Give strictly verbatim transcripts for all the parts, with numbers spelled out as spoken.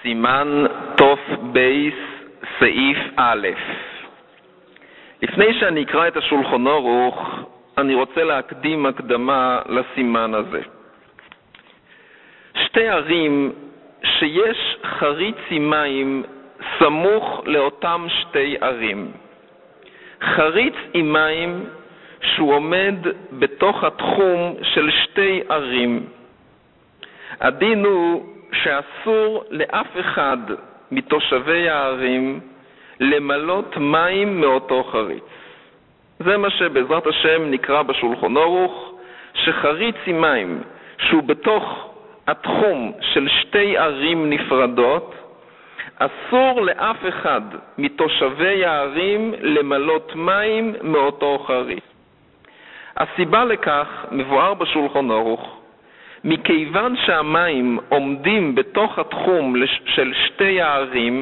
סימן תוף בייס סעיף א'. לפני שאני אקרא את השולחן ערוך, אני רוצה להקדים הקדמה לסימן הזה. שתי ערים שיש חריצי מים סמוך לאותם שתי ערים. חריץ עם מים שהוא עומד בתוך התחום של שתי ערים. הדין הוא שאסור לאף אחד מתושבי הערים למלות מים מאותו חריץ. זה מה שבעזרת השם נקרא בשולחן ערוך, שחריץ עם מים שהוא בתוך התחום של שתי ערים נפרדות, אסור לאף אחד מתושבי הערים למלות מים מאותו חריץ. הסיבה לכך מבואר בשולחן ערוך, מכיוון שהמים עומדים בתוך התחום של שתי הערים,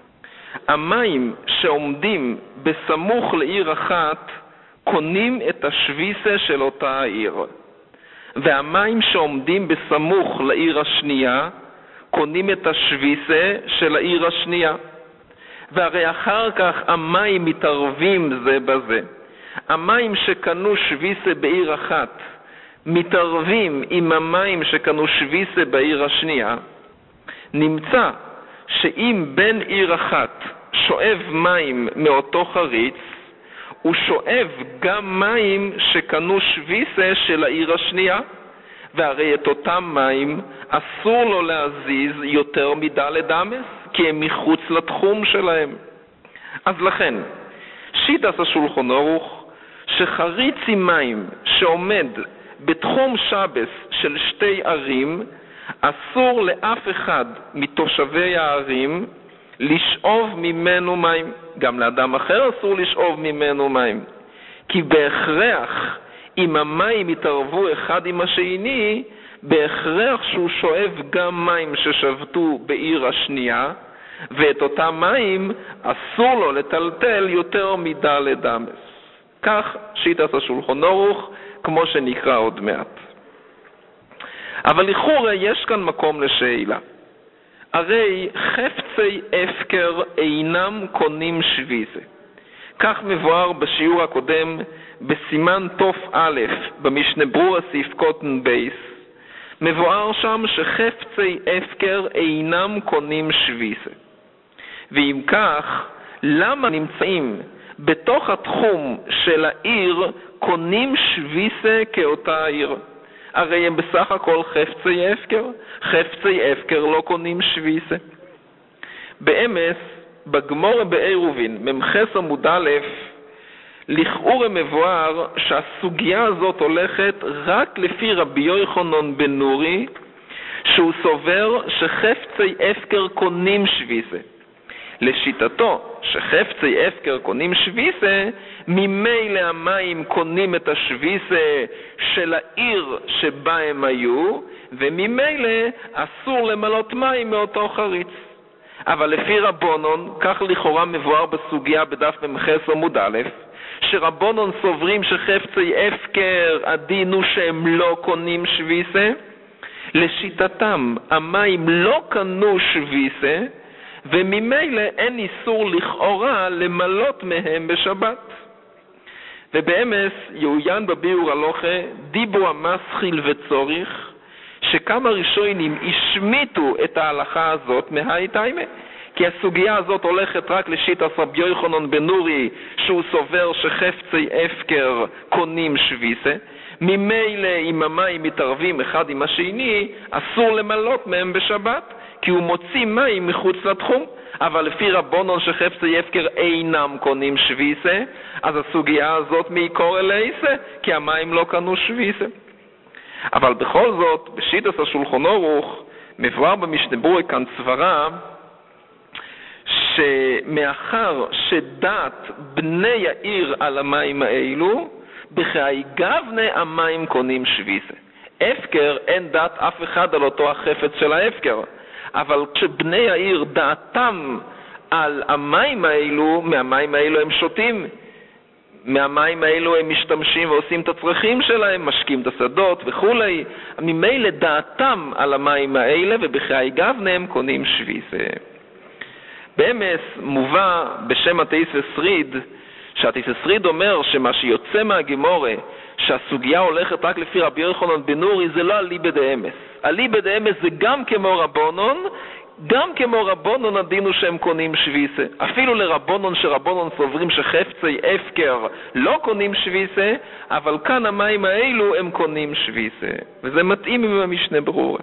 המים שעומדים בסמוך לעיר אחת קונים את השביסה של אותה העיר, והמים שעומדים בסמוך לעיר השנייה קונים את השביסה של העיר השנייה. והרי אחר כך המים מתערבים זה בזה. המים שקנו שביסה בעיר אחת מתערבים עם המים שקנו שביסה בעיר השנייה. נמצא שאם בן עיר אחת שואב מים מאותו חריץ, הוא שואב גם מים שקנו שביסה של העיר השנייה, והרי את אותם מים אסור לו להזיז יותר מדלת אמס, כי הם מחוץ לתחום שלהם. אז לכן, שיטת השולחן ערוך, שחריץ עם מים שעומד בתחום שבס של שתי ערים, אסור לאף אחד מתושבי הערים לשאוב ממנו מים. גם לאדם אחר אסור לשאוב ממנו מים. כי בהכרח, אם המים יתערבו אחד עם השני, בהכרח שהוא שואב גם מים ששבתו בעיר השנייה, ואת אותם מים אסור לו לטלטל יותר מדלת אמס. כך שיטת השולחן ערוך, כמו שנקרא עוד מעט. אבל לכאורה יש כאן מקום לשאלה. הרי חפצי הפקר אינם קונים שביסה. כך מבואר בשיעור הקודם בסימן תוף א' במשנה ברורה סעיף קוטן בייס. מבואר שם שחפצי הפקר אינם קונים שביסה. ואם כך, למה נמצאים בתוך התחום של העיר קונים שביסה כאותה העיר? הרי הם בסך הכל חפצי הפקר. חפצי הפקר לא קונים שביסה. באמס, בגמורה בעירובין, ממחס עמוד א', לכאורה מבואר שהסוגיה הזאת הולכת רק לפי רבי יוחנן בן נורי, שהוא סובר שחפצי הפקר קונים שביסה. לשיטתו, שחפצי הפקר קונים שביסה, ממילא המים קונים את השביסה של העיר שבה הם היו, וממילא אסור למלות מים מאותו חריץ. אבל לפי רבונון, כך לכאורה מבואר בסוגיה בדף ממחס עמוד א', שרבונון סוברים שחפצי הפקר הדין הוא שהם לא קונים שביסה. לשיטתם, המים לא קנו שביסה, וממילא אין איסור לכאורה למלות מהם בשבת. ובאמס יעוין בביאור הלוכה דיבו המסחיל וצוריך, שכמה ראשונים השמיטו את ההלכה הזאת מהייתיימה, כי הסוגיה הזאת הולכת רק לשיטת רבי יוחנן בן נורי, שהוא סובר שחפצי הפקר קונים שביסה. ממילא אם המים מתערבים אחד עם השני, אסור למלות מהם בשבת, כי הוא מוציא מים מחוץ לתחום. אבל לפי רבונון שחפצי הפקר אינם קונים שביסה, אז הסוגיה הזאת מעיקור אלייסה, כי המים לא קנו שביסה. אבל בכל זאת, בשיטת השולחן ערוך, מבואר במשנה ברורה כאן סברה, שמאחר שדעת בני העיר על המים האלו, בחיי גבנה המים קונים שביסה. הפקר, אין דעת אף אחד על אותו החפץ של ההפקר. אבל כשבני העיר דעתם על המים האלו, מהמים האלו הם שותים. מהמים האלו הם משתמשים ועושים את הצרכים שלהם, משקים את השדות וכולי. ממילא דעתם על המים האלה ובחיי גבנם קונים שוויסה. באמס מובא בשם התייס וסריד, שהתייס וסריד אומר שמה שיוצא מהגימורה, שהסוגיה הולכת רק לפי רבי יוחנן בן נורי, זה לא אליבא דאמס. אליבא דאמס זה גם כמו רבונון, גם כמו רבונון הדינו שהם קונים שוויסה. אפילו לרבונון שרבונון סוברים שחפצי הפקר לא קונים שוויסה, אבל כאן המים האלו הם קונים שוויסה. וזה מתאים עם המשנה ברורה.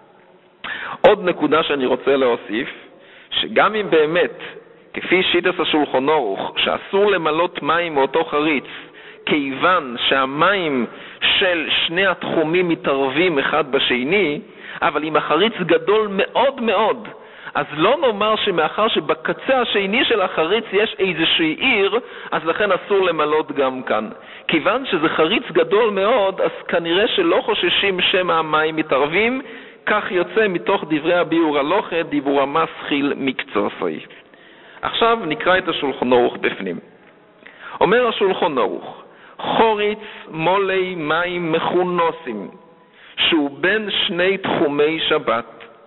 עוד נקודה שאני רוצה להוסיף, שגם אם באמת, כפי שיטת השולחן ערוך, שאסור למלות מים מאותו חריץ, כיוון שהמים של שני התחומים מתערבים אחד בשני, אבל אם החריץ גדול מאוד מאוד, אז לא נאמר שמאחר שבקצה השני של החריץ יש איזושהי עיר, אז לכן אסור למלות גם כאן. כיוון שזה חריץ גדול מאוד, אז כנראה שלא חוששים שמא המים מתערבים, כך יוצא מתוך דברי הביאור הלוכה, דיבור המסחיל מקצועי. עכשיו נקרא את השולחן ערוך בפנים. אומר השולחן ערוך, חוריץ מולי מים מכונוסים, שהוא בין שני תחומי שבת,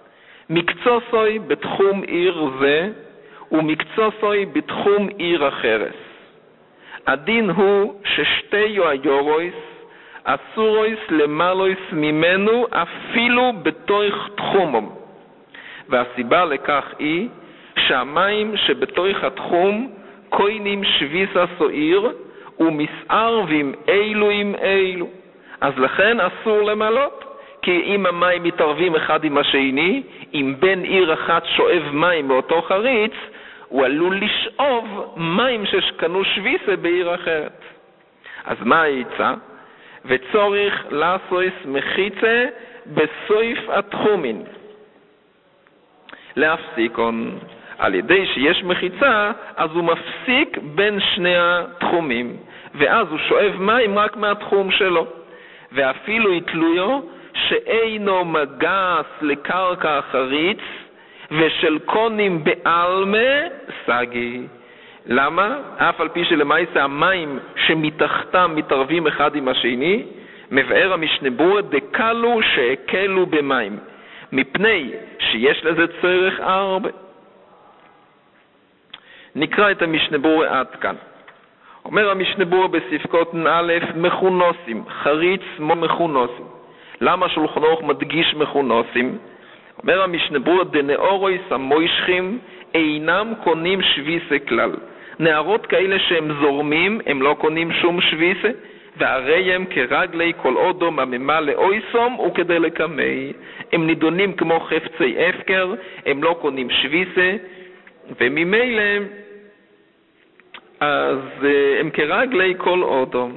מקצועי בתחום עיר זה ומקצועי בתחום עיר אחרת. הדין הוא ששתי יויורויס אסורויס למלויס ממנו אפילו בתוך תחומם, והסיבה לכך היא שהמים שבתוך התחום קוינים שוויסה סועיר ומסער ועם אילו עם אילו, אז לכן אסור למלות. כי אם המים מתערבים אחד עם השני, אם בין עיר אחת שואב מים מאותו חריץ, הוא עלול לשאוב מים ששקנו שוויסה בעיר אחרת. אז מה העיצה? וצורך לעשויס מחיצה בסויף התחומין. להפסיקון. על ידי שיש מחיצה, אז הוא מפסיק בין שני התחומים, ואז הוא שואב מים רק מהתחום שלו. ואפילו יתלויו שאינו מגס לקרקע החריץ ושל קונים בעלמה סגי. למה? אף על פי שלמעשה המים שמתחתם מתערבים אחד עם השני, מבאר המשנה ברורה דקלו שהקלו במים, מפני שיש לזה צורך הרבה. נקרא את המשנה ברורה עד כאן. אומר המשנה ברורה בספקות א', מכונוסים, חריץ מו מכונוסים. למה שולחן ערוך מדגיש מכונוסים? אומר המשנה ברורה דנאורויס המוישכים אינם קונים שוויסה כלל. נערות כאלה שהם זורמים, הם לא קונים שום שוויסה, והרי הם כרגלי כל אודום הממה לאויסום וכדי לקמי. הם נידונים כמו חפצי הפקר, הם לא קונים שוויסה, וממילא אז הם כרגלי כל אודום.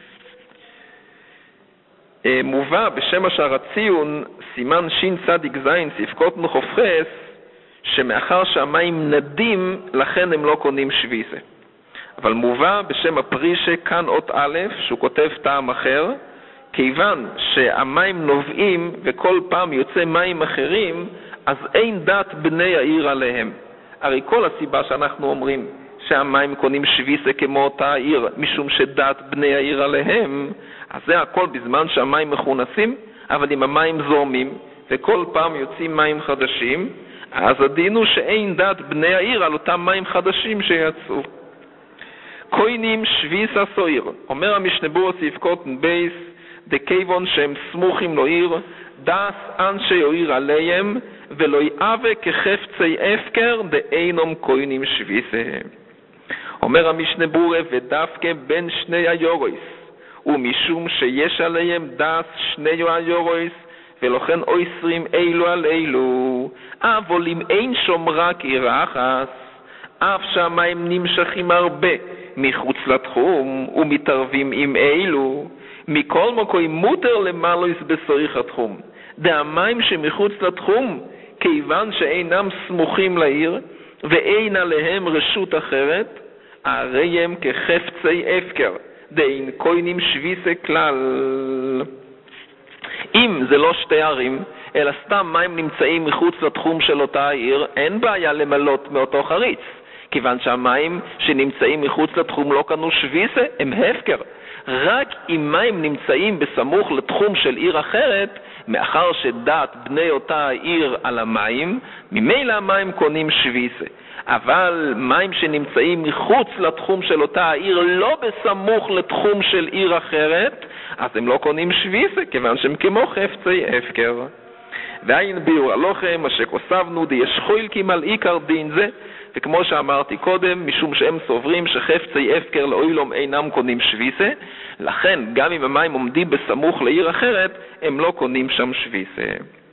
מובא בשם השער הציון, סימן שין צדיק זין, ספקות מחופכס, שמאחר שהמים נדים, לכן הם לא קונים שוויסה. אבל מובא בשם הפרישה, כאן אות א', שהוא כותב טעם אחר, כיוון שהמים נובעים וכל פעם יוצא מים אחרים, אז אין דת בני העיר עליהם. הרי כל הסיבה שאנחנו אומרים שהמים קונים שוויסה כמו אותה העיר, משום שדת בני העיר עליהם, אז זה הכל בזמן שהמים מכונסים, אבל אם המים זורמים וכל פעם יוצאים מים חדשים, אז הדין הוא שאין דת בני העיר על אותם מים חדשים שיצאו. קוינים שוויסה סועיר. אומר המשנה ברורה ספקות בייס, דכיוון שהם סמוכים לו עיר, דס אנשי עיר עליהם, ולא יאווה כחפצי הפקר דאינום קוינים שוויסה. אומר המשנה ברורה ודווקא בין שני היורויס, ומשום שיש עליהם דס שני היורויס, ולכן אויסרים אילו על אילו, אבל אם אין שום רק עיר אחת, אף שהמים נמשכים הרבה מחוץ לתחום ומתערבים עם אילו, מכל מקום מותר למלויס בסוריך התחום. דהמים שמחוץ לתחום, כיוון שאינם סמוכים לעיר ואין עליהם רשות אחרת, הרי הם כחפצי הפקר, דאין קוינים שוויסה כלל. אם זה לא שתי ערים, אלא סתם מים נמצאים מחוץ לתחום של אותה העיר, אין בעיה למלות מאותו חריץ. כיוון שהמים שנמצאים מחוץ לתחום לא קנו שוויסה, הם הפקר. רק אם מים נמצאים בסמוך לתחום של עיר אחרת, מאחר שדעת בני אותה העיר על המים, ממילא המים קונים שוויסה. אבל מים שנמצאים מחוץ לתחום של אותה העיר, לא בסמוך לתחום של עיר אחרת, אז הם לא קונים שוויסה, כיוון שהם כמו חפצי הפקר. ועין ביור הלוחם, מה שכוסבנו, די יש חוילקים על עיקר דין זה, וכמו שאמרתי קודם, משום שהם סוברים שחפצי הפקר לאוילום אינם קונים שוויסה, לכן גם אם המים עומדים בסמוך לעיר אחרת, הם לא קונים שם שוויסה.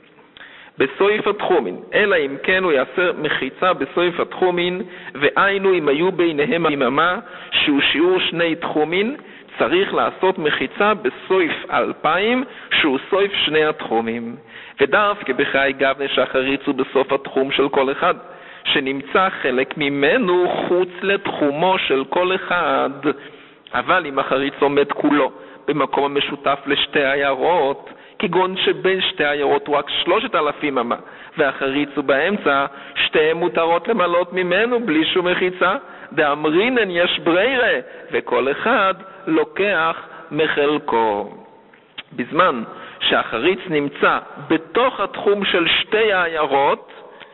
בסויף התחומין, אלא אם כן הוא יעשה מחיצה בסויף התחומין, והיינו אם היו ביניהם היממה, שהוא שיעור שני תחומין, צריך לעשות מחיצה בסויף אלפיים, שהוא סויף שני התחומים. ודווקא בחיי גבנה שהחריץ הוא בסוף התחום של כל אחד, שנמצא חלק ממנו חוץ לתחומו של כל אחד. אבל אם החריץ עומד כולו במקום המשותף לשתי עיירות, כגון שבין שתי עיירות הוא רק שלושת אלפים אמה, והחריץ הוא באמצע, שתיהם מותרות למלות ממנו בלי שום מחיצה, דאמרינן יש ברירה, וכל אחד לוקח מחלקו. בזמן שהחריץ נמצא בתוך התחום של שתי העיירות,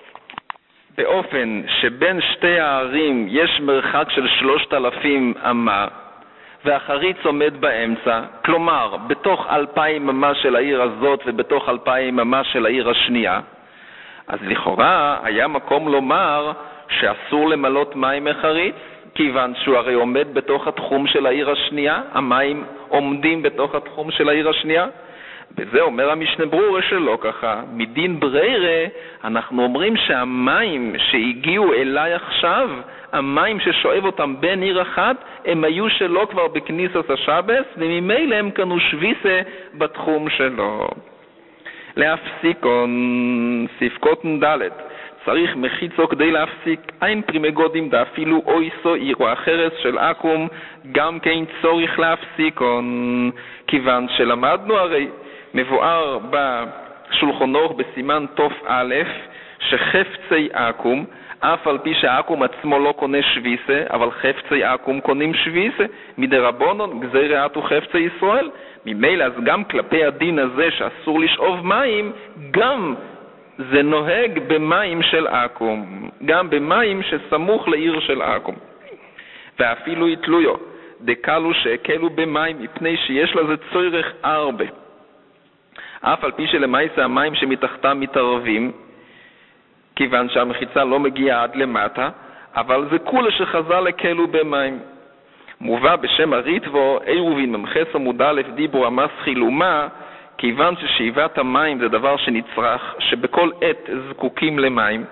באופן שבין שתי הערים יש מרחק של שלושת אלפים אמה, והחריץ עומד באמצע, כלומר בתוך אלפיים אמה של העיר הזאת ובתוך אלפיים אמה של העיר השנייה, אז לכאורה היה מקום לומר שאסור למלות מים מחריץ, כיוון שהוא הרי עומד בתוך התחום של העיר השנייה, המים עומדים בתוך התחום של העיר השנייה. בזה אומר המשנה ברורה שלא ככה. מדין ברירה אנחנו אומרים שהמים שהגיעו אליי עכשיו, המים ששואב אותם בין עיר אחת, הם היו שלו כבר בכניסת השבס, וממילא הם קנו שוויסה בתחום שלו. להפסיקון, ספקותן ד' צריך מחיצו כדי להפסיק אין פרימגודים דאפילו אויסו עירו החרס של אקום, גם כן צורך להפסיקון, כיוון שלמדנו הרי מבואר בשולחן אורך בסימן תוף א' שחפצי אקום, אף על פי שהאקום עצמו לא קונה שוויסה, אבל חפצי אקום קונים שוויסה, מדרבנן גזירה אתו חפצי ישראל. ממילא אז גם כלפי הדין הזה שאסור לשאוב מים, גם זה נוהג במים של אקום, גם במים שסמוך לעיר של אקום. ואפילו יתלויו, דקלו שהקלו במים מפני שיש לזה צורך הרבה. אף על פי שלמעשה המים שמתחתם מתערבים, כיוון שהמחיצה לא מגיעה עד למטה, אבל זה כולה שחז"ל הקלו במים. מובא בשם הריטבו, עירובין ממחס עמוד א' דיבור המסחי לומה, כיוון ששאיבת המים זה דבר שנצרך, שבכל עת זקוקים למים,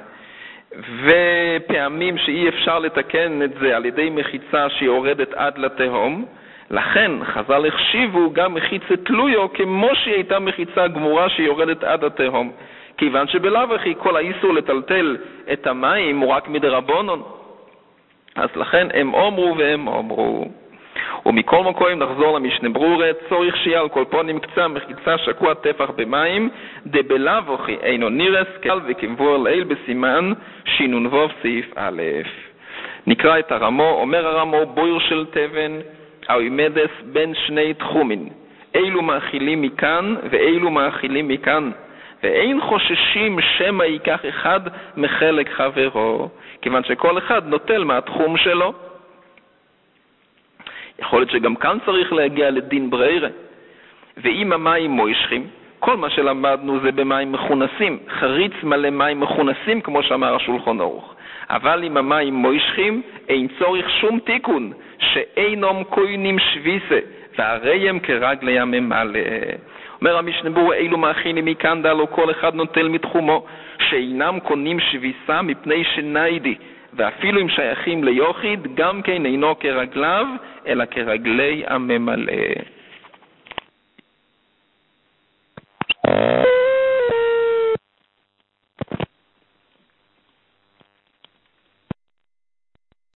ופעמים שאי אפשר לתקן את זה על ידי מחיצה שיורדת עד לתהום, לכן חז"ל החשיבו גם מחיצה תלויו כמו שהיא הייתה מחיצה גמורה שיורדת עד התהום, כיוון שבלאו הכי כל האיסור לטלטל את המים הוא רק מדרבנן. אז לכן הם אומרו והם אומרו. ומכל מקום נחזור למשנה ברורה, צורך שיהיה על כל פונים קצה מחיצה שקוע טפח במים, דבלאו הכי אינו נירס קל וכמבור ליל בסימן שינונבוב סעיף א'. נקרא את הרמו. אומר הרמו, בויר של תבן העומדת בין שני תחומין, אילו מאכילים מכאן ואילו מאכילים מכאן, ואין חוששים שמא ייקח אחד מחלק חברו, כיוון שכל אחד נוטל מהתחום שלו. יכול להיות שגם כאן צריך להגיע לדין ברירה. ואם המים מוישכים, כל מה שלמדנו זה במים מכונסים, חריץ מלא מים מכונסים כמו שאמר השולחן ערוך. אבל אם המים מוישכים, אין צורך שום תיקון, שאינם קוינים שוויסה, והרי הם כרגלי הממלא. אומר המשנה ברורה, אילו מאכילים מכאן דלו, כל אחד נוטל מתחומו, שאינם קונים שוויסה מפני שניידי, ואפילו אם שייכים ליוחיד, גם כן אינו כרגליו, אלא כרגלי הממלא.